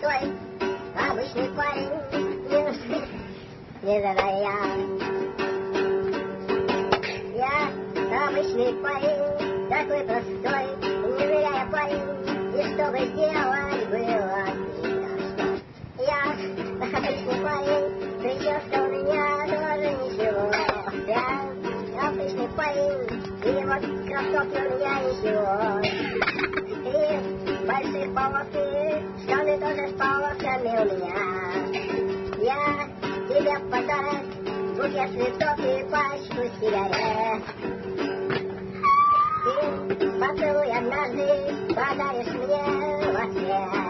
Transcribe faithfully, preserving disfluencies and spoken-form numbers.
простой, обычный парень, не, не задай я. Я обычный парень, такой простой, не зря я парень, и что бы сделать было видно, что я обычный парень, прическа у меня тоже ничего. Я обычный парень, и вот кроссовки у меня ничего. И больших полосы, штаны тоже с полосами у меня. Я тебе в подарок букет цветов и пачку сигарет. Ты поцелуй однажды подаришь мне в ответ.